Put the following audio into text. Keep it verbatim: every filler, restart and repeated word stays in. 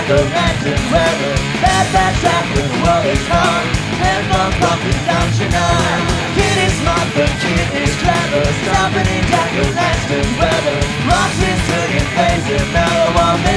jack-o'-lantern weather. Bad, bad track when the world is gone. And from coffee, don't you know? Kid is smart, but kid is clever. Stomping in jack-o'-lantern weather. Rocks his hoodie and plays it mellow on me.